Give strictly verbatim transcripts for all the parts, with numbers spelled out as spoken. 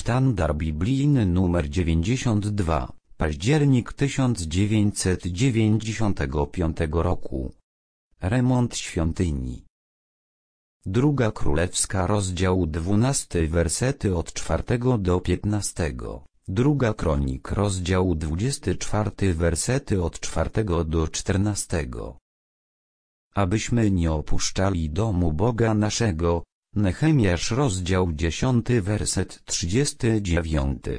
Sztandar biblijny numer dziewięćdziesiąt dwa, październik tysiąc dziewięćset dziewięćdziesiątego piątego roku. Remont świątyni. Druga Królewska rozdział dwunasty wersety od czwartego do piętnastego. Druga Kronik rozdział dwudziesty czwarty wersety od czwartego do czternastego. Abyśmy nie opuszczali domu Boga naszego. Nehemiasz rozdział dziesiąty werset trzydziesty dziewiąty.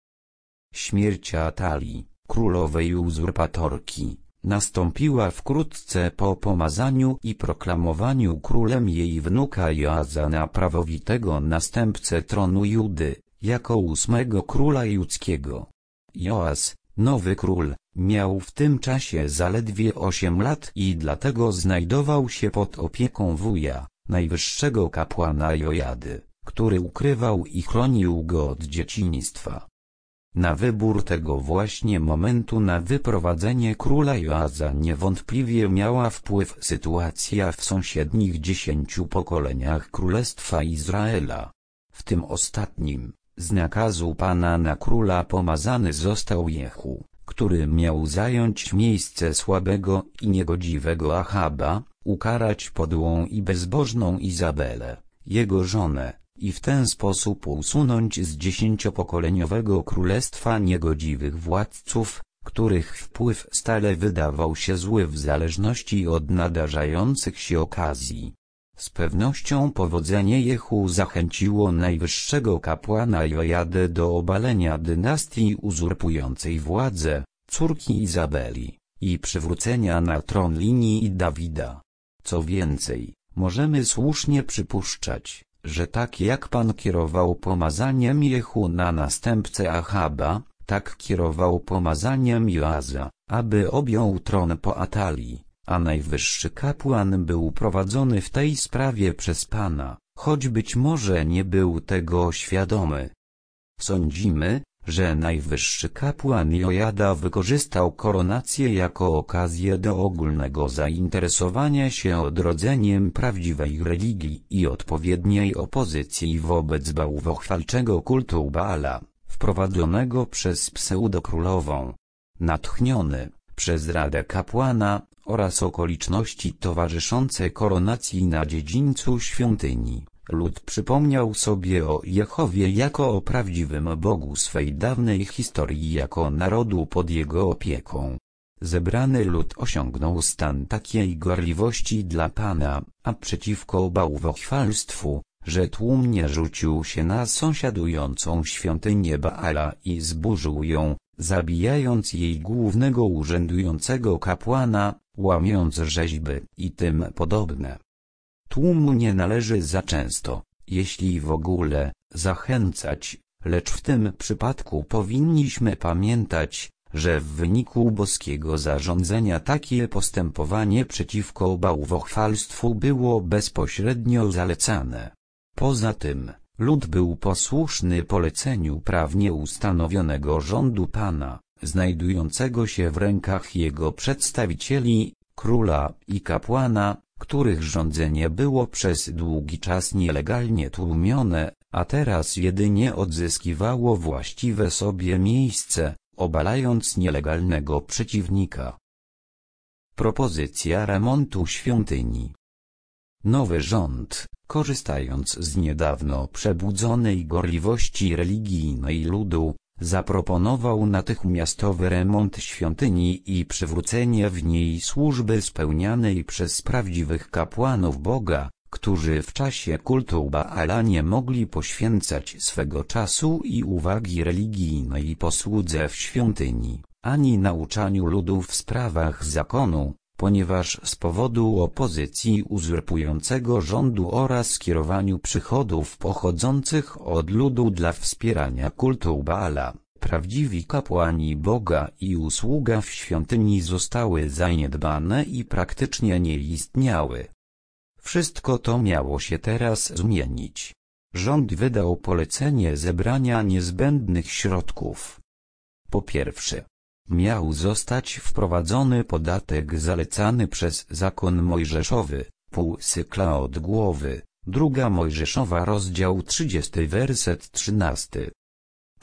Śmierć Atalii, królowej uzurpatorki, nastąpiła wkrótce po pomazaniu i proklamowaniu królem jej wnuka Joaza na prawowitego następcę tronu Judy, jako ósmego króla judzkiego. Joaz, nowy król, miał w tym czasie zaledwie osiem lat i dlatego znajdował się pod opieką wuja, najwyższego kapłana Jojady, który ukrywał i chronił go od dzieciństwa. Na wybór tego właśnie momentu na wyprowadzenie króla Joaza niewątpliwie miała wpływ sytuacja w sąsiednich dziesięciu pokoleniach Królestwa Izraela. W tym ostatnim, z nakazu Pana na króla pomazany został Jehu, który miał zająć miejsce słabego i niegodziwego Achaba, ukarać podłą i bezbożną Izabelę, jego żonę, i w ten sposób usunąć z dziesięciopokoleniowego królestwa niegodziwych władców, których wpływ stale wydawał się zły w zależności od nadarzających się okazji. Z pewnością powodzenie Jehu zachęciło najwyższego kapłana Jojadę do obalenia dynastii uzurpującej władzę, córki Izabeli, i przywrócenia na tron linii Dawida. Co więcej, możemy słusznie przypuszczać, że tak jak Pan kierował pomazaniem Jehu na następcę Achaba, tak kierował pomazaniem Joaza, aby objął tron po Atalii, a najwyższy kapłan był prowadzony w tej sprawie przez Pana, choć być może nie był tego świadomy. Sądzimy, że najwyższy kapłan Jojada wykorzystał koronację jako okazję do ogólnego zainteresowania się odrodzeniem prawdziwej religii i odpowiedniej opozycji wobec bałwochwalczego kultu Baala, wprowadzonego przez pseudokrólową. Natchniony przez Radę Kapłana oraz okoliczności towarzyszące koronacji na dziedzińcu świątyni, lud przypomniał sobie o Jehowie jako o prawdziwym Bogu swej dawnej historii jako narodu pod jego opieką. Zebrany lud osiągnął stan takiej gorliwości dla Pana, a przeciwko bałwochwalstwu, że tłumnie rzucił się na sąsiadującą świątynię Baala i zburzył ją, zabijając jej głównego urzędującego kapłana, łamiąc rzeźby i tym podobne. Tłumu nie należy za często, jeśli w ogóle, zachęcać, lecz w tym przypadku powinniśmy pamiętać, że w wyniku boskiego zarządzenia takie postępowanie przeciwko bałwochwalstwu było bezpośrednio zalecane. Poza tym, lud był posłuszny poleceniu prawnie ustanowionego rządu Pana, znajdującego się w rękach jego przedstawicieli, króla i kapłana, których rządzenie było przez długi czas nielegalnie tłumione, a teraz jedynie odzyskiwało właściwe sobie miejsce, obalając nielegalnego przeciwnika. Propozycja remontu świątyni. Nowy rząd, korzystając z niedawno przebudzonej gorliwości religijnej ludu, zaproponował natychmiastowy remont świątyni i przywrócenie w niej służby spełnianej przez prawdziwych kapłanów Boga, którzy w czasie kultu Baala nie mogli poświęcać swego czasu i uwagi religijnej posłudze w świątyni, ani nauczaniu ludu w sprawach zakonu, ponieważ z powodu opozycji uzurpującego rządu oraz skierowaniu przychodów pochodzących od ludu dla wspierania kultu Baala, prawdziwi kapłani Boga i usługa w świątyni zostały zaniedbane i praktycznie nie istniały. Wszystko to miało się teraz zmienić. Rząd wydał polecenie zebrania niezbędnych środków. Po pierwsze, miał zostać wprowadzony podatek zalecany przez zakon mojżeszowy, pół sykla od głowy, druga Mojżeszowa rozdział trzydziesty werset trzynasty.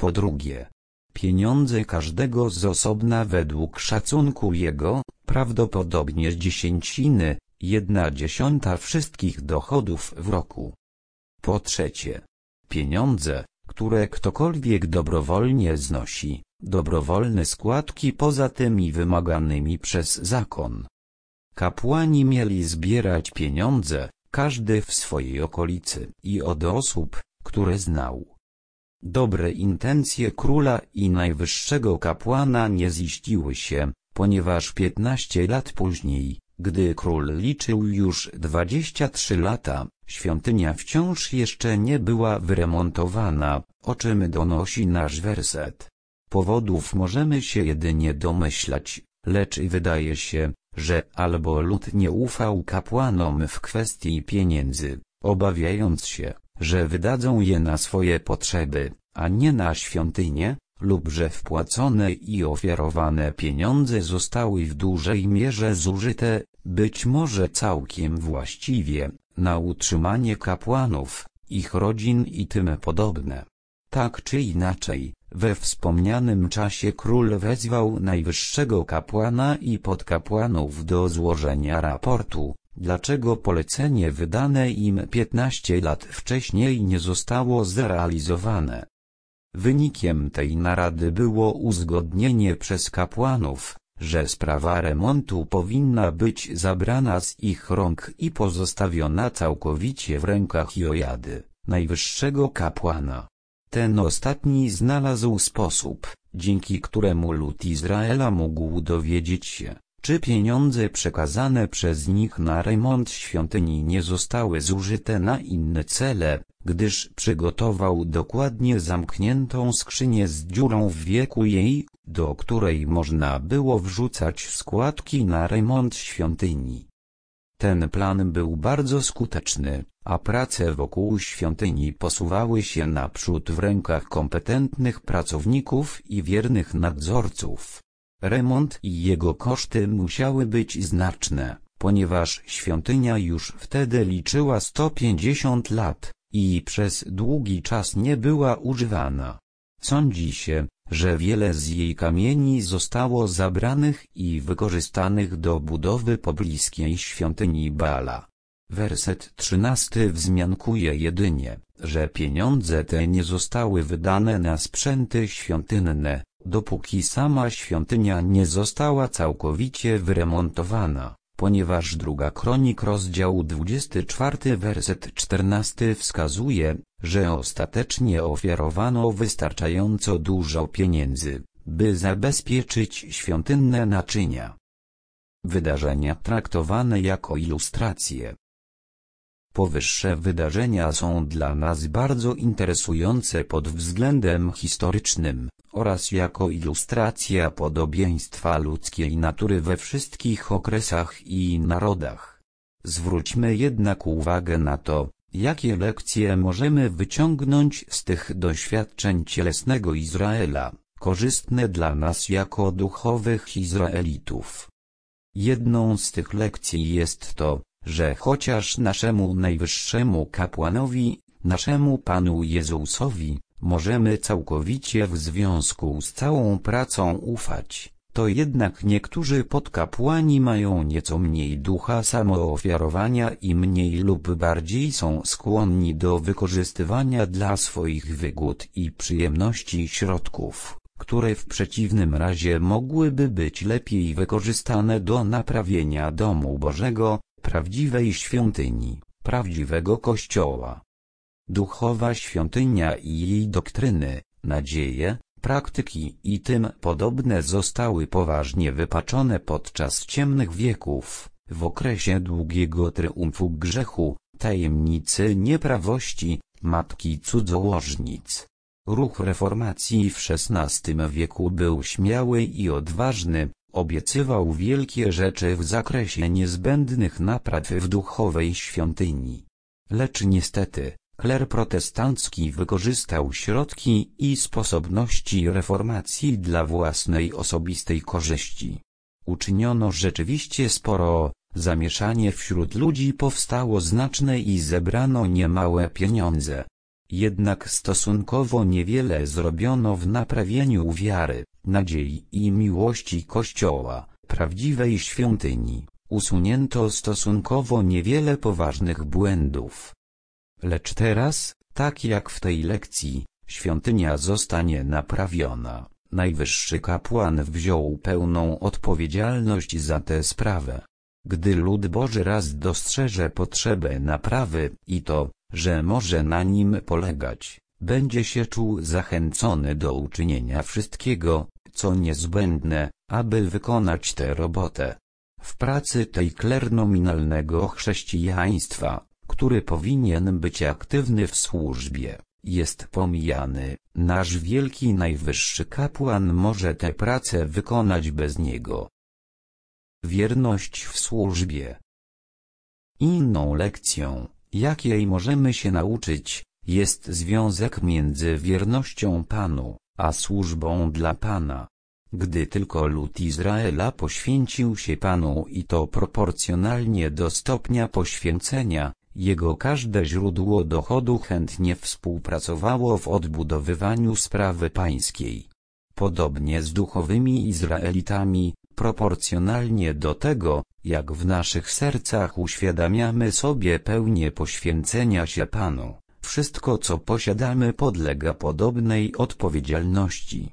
Po drugie, pieniądze każdego z osobna według szacunku jego, prawdopodobnie dziesięciny, jedna dziesiąta wszystkich dochodów w roku. Po trzecie, pieniądze, które ktokolwiek dobrowolnie znosi, dobrowolne składki poza tymi wymaganymi przez zakon. Kapłani mieli zbierać pieniądze, każdy w swojej okolicy i od osób, które znał. Dobre intencje króla i najwyższego kapłana nie ziściły się, ponieważ piętnaście lat później, gdy król liczył już dwadzieścia trzy lata, świątynia wciąż jeszcze nie była wyremontowana, o czym donosi nasz werset. Powodów możemy się jedynie domyślać, lecz wydaje się, że albo lud nie ufał kapłanom w kwestii pieniędzy, obawiając się, że wydadzą je na swoje potrzeby, a nie na świątynię, lub że wpłacone i ofiarowane pieniądze zostały w dużej mierze zużyte, być może całkiem właściwie, na utrzymanie kapłanów, ich rodzin i tym podobne. Tak czy inaczej, we wspomnianym czasie król wezwał najwyższego kapłana i podkapłanów do złożenia raportu, dlaczego polecenie wydane im piętnaście lat wcześniej nie zostało zrealizowane. Wynikiem tej narady było uzgodnienie przez kapłanów, że sprawa remontu powinna być zabrana z ich rąk i pozostawiona całkowicie w rękach Jojady, najwyższego kapłana. Ten ostatni znalazł sposób, dzięki któremu lud Izraela mógł dowiedzieć się, czy pieniądze przekazane przez nich na remont świątyni nie zostały zużyte na inne cele, gdyż przygotował dokładnie zamkniętą skrzynię z dziurą w wieku jej, do której można było wrzucać składki na remont świątyni. Ten plan był bardzo skuteczny, a prace wokół świątyni posuwały się naprzód w rękach kompetentnych pracowników i wiernych nadzorców. Remont i jego koszty musiały być znaczne, ponieważ świątynia już wtedy liczyła sto pięćdziesiąt lat i przez długi czas nie była używana. Sądzi się, że wiele z jej kamieni zostało zabranych i wykorzystanych do budowy pobliskiej świątyni Baala. Werset trzynasty wzmiankuje jedynie, że pieniądze te nie zostały wydane na sprzęty świątynne, dopóki sama świątynia nie została całkowicie wyremontowana, ponieważ druga Kronik rozdział dwudziesty czwarty werset czternasty wskazuje, że ostatecznie ofiarowano wystarczająco dużo pieniędzy, by zabezpieczyć świątynne naczynia. Wydarzenia traktowane jako ilustracje. Powyższe wydarzenia są dla nas bardzo interesujące pod względem historycznym, oraz jako ilustracja podobieństwa ludzkiej natury we wszystkich okresach i narodach. Zwróćmy jednak uwagę na to, jakie lekcje możemy wyciągnąć z tych doświadczeń cielesnego Izraela, korzystne dla nas jako duchowych Izraelitów. Jedną z tych lekcji jest to, że chociaż naszemu najwyższemu kapłanowi, naszemu Panu Jezusowi, możemy całkowicie w związku z całą pracą ufać, to jednak niektórzy podkapłani mają nieco mniej ducha samoofiarowania i mniej lub bardziej są skłonni do wykorzystywania dla swoich wygód i przyjemności środków, które w przeciwnym razie mogłyby być lepiej wykorzystane do naprawienia domu Bożego, prawdziwej świątyni, prawdziwego Kościoła. Duchowa świątynia i jej doktryny, nadzieje, praktyki i tym podobne zostały poważnie wypaczone podczas ciemnych wieków, w okresie długiego triumfu grzechu, tajemnicy nieprawości, matki cudzołożnic. Ruch reformacji w szesnastym wieku był śmiały i odważny, obiecywał wielkie rzeczy w zakresie niezbędnych napraw w duchowej świątyni. Lecz niestety, kler protestancki wykorzystał środki i sposobności reformacji dla własnej osobistej korzyści. Uczyniono rzeczywiście sporo, zamieszanie wśród ludzi powstało znaczne i zebrano niemałe pieniądze. Jednak stosunkowo niewiele zrobiono w naprawieniu wiary, nadziei i miłości Kościoła, prawdziwej świątyni. Usunięto stosunkowo niewiele poważnych błędów. Lecz teraz, tak jak w tej lekcji, świątynia zostanie naprawiona. Najwyższy kapłan wziął pełną odpowiedzialność za tę sprawę. Gdy lud Boży raz dostrzeże potrzebę naprawy i to, że może na nim polegać, będzie się czuł zachęcony do uczynienia wszystkiego, co niezbędne, aby wykonać tę robotę. W pracy tej klernominalnego chrześcijaństwa, który powinien być aktywny w służbie, jest pomijany. Nasz wielki najwyższy kapłan może tę pracę wykonać bez niego. Wierność w służbie. Inną lekcją, jakiej możemy się nauczyć, jest związek między wiernością Panu, a służbą dla Pana. Gdy tylko lud Izraela poświęcił się Panu i to proporcjonalnie do stopnia poświęcenia, jego każde źródło dochodu chętnie współpracowało w odbudowywaniu sprawy pańskiej. Podobnie z duchowymi Izraelitami, proporcjonalnie do tego, jak w naszych sercach uświadamiamy sobie pełnię poświęcenia się Panu, wszystko co posiadamy podlega podobnej odpowiedzialności.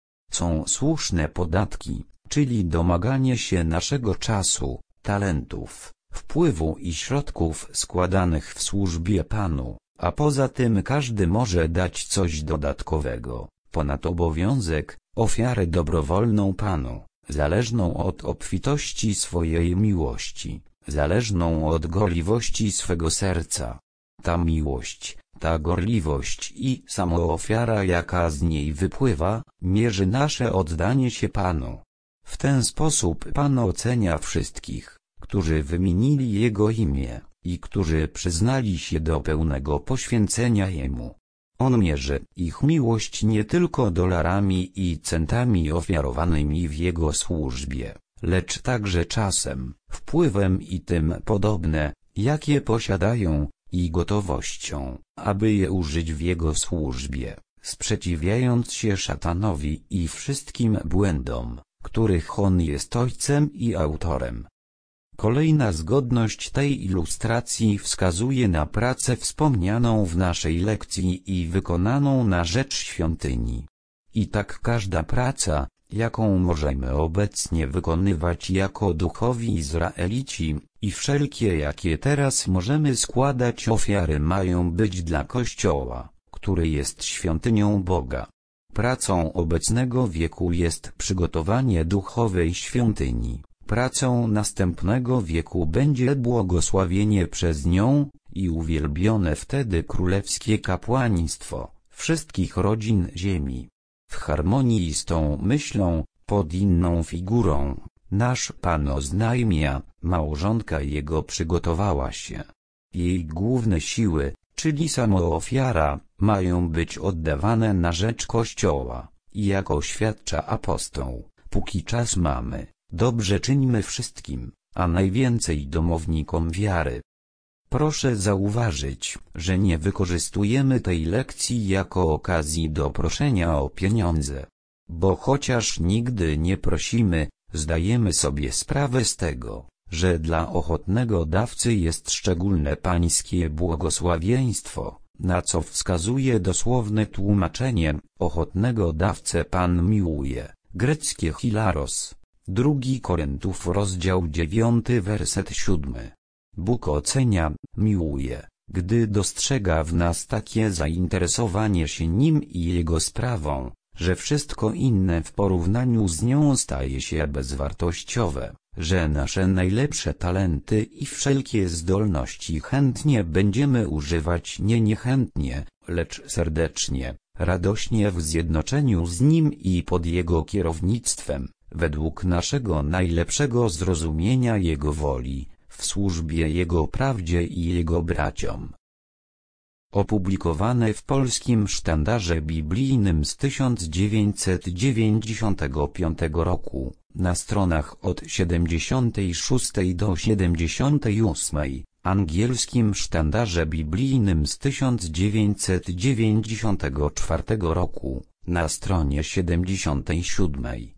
Są słuszne podatki, czyli domaganie się naszego czasu, talentów, wpływu i środków składanych w służbie Panu, a poza tym każdy może dać coś dodatkowego, ponad obowiązek, ofiarę dobrowolną Panu, zależną od obfitości swojej miłości, zależną od gorliwości swego serca. Ta miłość, ta gorliwość i samoofiara, jaka z niej wypływa, mierzy nasze oddanie się Panu. W ten sposób Pan ocenia wszystkich, którzy wymienili Jego imię i którzy przyznali się do pełnego poświęcenia Jemu. On mierzy ich miłość nie tylko dolarami i centami ofiarowanymi w Jego służbie, lecz także czasem, wpływem i tym podobne, jakie posiadają, i gotowością, aby je użyć w Jego służbie, sprzeciwiając się szatanowi i wszystkim błędom, których on jest ojcem i autorem. Kolejna zgodność tej ilustracji wskazuje na pracę wspomnianą w naszej lekcji i wykonaną na rzecz świątyni. I tak każda praca, jaką możemy obecnie wykonywać jako duchowi Izraelici, i wszelkie jakie teraz możemy składać ofiary, mają być dla Kościoła, który jest świątynią Boga. Pracą obecnego wieku jest przygotowanie duchowej świątyni. Pracą następnego wieku będzie błogosławienie przez nią i uwielbione wtedy królewskie kapłaństwo wszystkich rodzin ziemi. W harmonii z tą myślą, pod inną figurą, nasz Pan oznajmia, małżonka Jego przygotowała się. Jej główne siły, czyli samoofiara, mają być oddawane na rzecz Kościoła, i jak oświadcza apostoł, póki czas mamy, dobrze czyńmy wszystkim, a najwięcej domownikom wiary. Proszę zauważyć, że nie wykorzystujemy tej lekcji jako okazji do proszenia o pieniądze. Bo chociaż nigdy nie prosimy, zdajemy sobie sprawę z tego, że dla ochotnego dawcy jest szczególne pańskie błogosławieństwo, na co wskazuje dosłowne tłumaczenie: ochotnego dawcę Pan miłuje, greckie hilaros. Drugi Koryntów rozdział dziewiąty werset siódmy. Bóg ocenia, miłuje, gdy dostrzega w nas takie zainteresowanie się Nim i Jego sprawą, że wszystko inne w porównaniu z nią staje się bezwartościowe, że nasze najlepsze talenty i wszelkie zdolności chętnie będziemy używać nie niechętnie, lecz serdecznie, radośnie w zjednoczeniu z Nim i pod Jego kierownictwem, według naszego najlepszego zrozumienia Jego woli, w służbie Jego prawdzie i Jego braciom. Opublikowane w Polskim Sztandarze Biblijnym z tysiąc dziewięćset dziewięćdziesiątego piątego roku, na stronach od siedemdziesiątej szóstej do siedemdziesiątej ósmej, angielskim sztandarze biblijnym z tysiąc dziewięćset dziewięćdziesiątego czwartego roku, na stronie siedemdziesiątej siódmej.